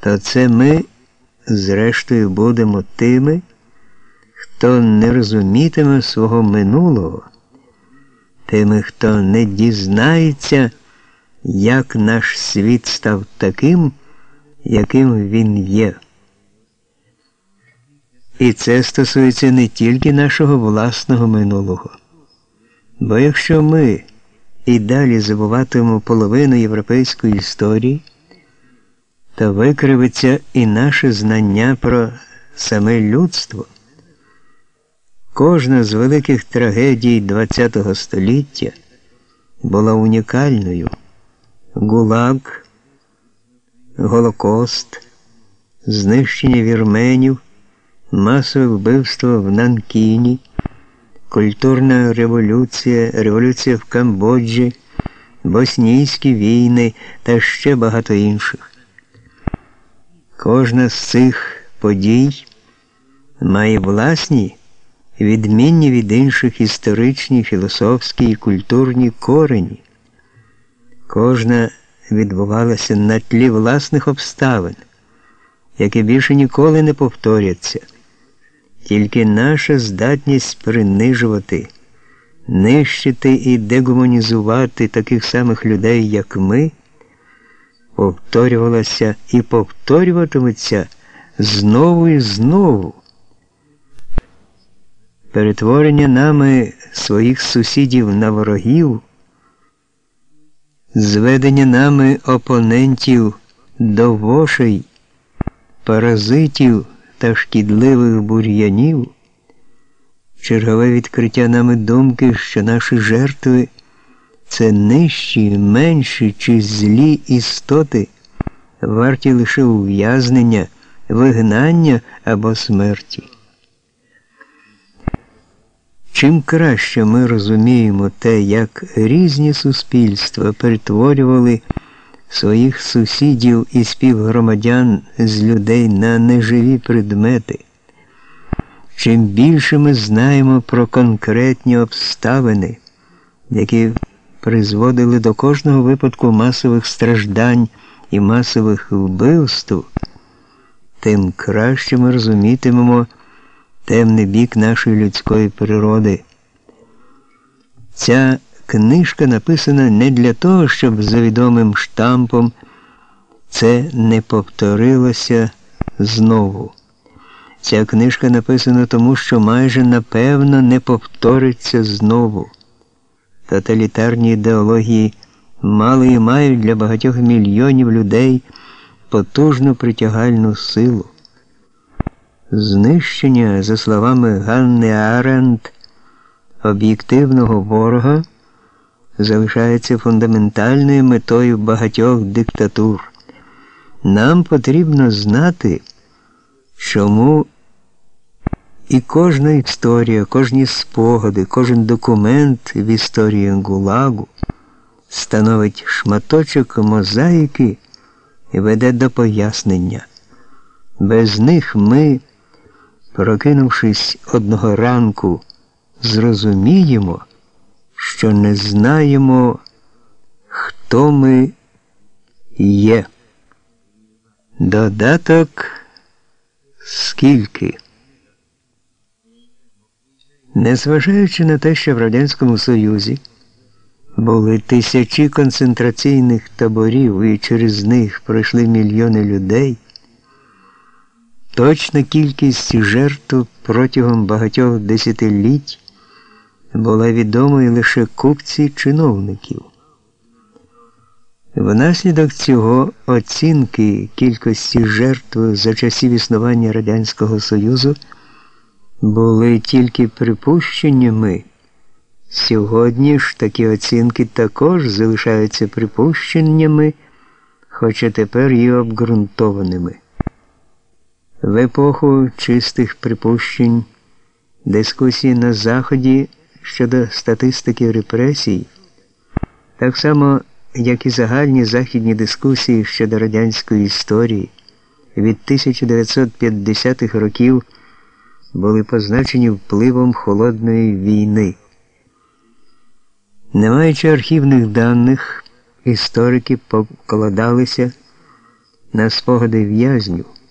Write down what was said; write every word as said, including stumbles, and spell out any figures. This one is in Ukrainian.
то це ми, зрештою, будемо тими, хто не розумітиме свого минулого, тими, хто не дізнається, як наш світ став таким, яким він є. І це стосується не тільки нашого власного минулого. Бо якщо ми і далі забуватимемо половину європейської історії, то викривиться і наше знання про саме людство. Кожна з великих трагедій ХХ століття була унікальною. ГУЛАГ, Голокост, знищення вірменів, масове вбивство в Нанкіні, культурна революція, революція в Камбоджі, боснійські війни та ще багато інших. Кожна з цих подій має власні, відмінні від інших історичні, філософські і культурні корені. Кожна відбувалася на тлі власних обставин, які більше ніколи не повторяться. Тільки наша здатність принижувати, нищити і дегуманізувати таких самих людей, як ми, повторювалася і повторюватиметься знову і знову. Перетворення нами своїх сусідів на ворогів, зведення нами опонентів до вошей, паразитів та шкідливих бур'янів, чергове відкриття нами думки, що наші жертви – це нижчі, менші чи злі істоти, варті лише ув'язнення, вигнання або смерті. Чим краще ми розуміємо те, як різні суспільства перетворювали своїх сусідів і співгромадян з людей на неживі предмети, чим більше ми знаємо про конкретні обставини, які призводили до кожного випадку масових страждань і масових вбивств, тим краще ми розумітимемо темний бік нашої людської природи. Ця книжка написана не для того, щоб за відомим штампом це не повторилося знову. Ця книжка написана тому, що майже напевно не повториться знову. Тоталітарні ідеології мали і мають для багатьох мільйонів людей потужну притягальну силу. Знищення, за словами Ганни Аренд, об'єктивного ворога залишається фундаментальною метою багатьох диктатур. Нам потрібно знати, чому і кожна історія, кожні спогади, кожен документ в історії ГУЛАГу становить шматочок мозаїки і веде до пояснення. Без них ми, прокинувшись одного ранку, зрозуміємо, що не знаємо, хто ми є. Додаток скільки. Незважаючи на те, що в Радянському Союзі були тисячі концентраційних таборів і через них пройшли мільйони людей, точна кількість жертв протягом багатьох десятиліть була відомою лише купці чиновників. Внаслідок цього оцінки кількості жертв за часів існування Радянського Союзу були тільки припущеннями. Сьогодні ж такі оцінки також залишаються припущеннями, хоча тепер і обґрунтованими. В епоху чистих припущень дискусії на Заході щодо статистики репресій, так само, як і загальні західні дискусії щодо радянської історії від тисяча дев'ятсот п'ятдесятих років були позначені впливом холодної війни. Не маючи архівних даних, історики покладалися на спогади в'язню.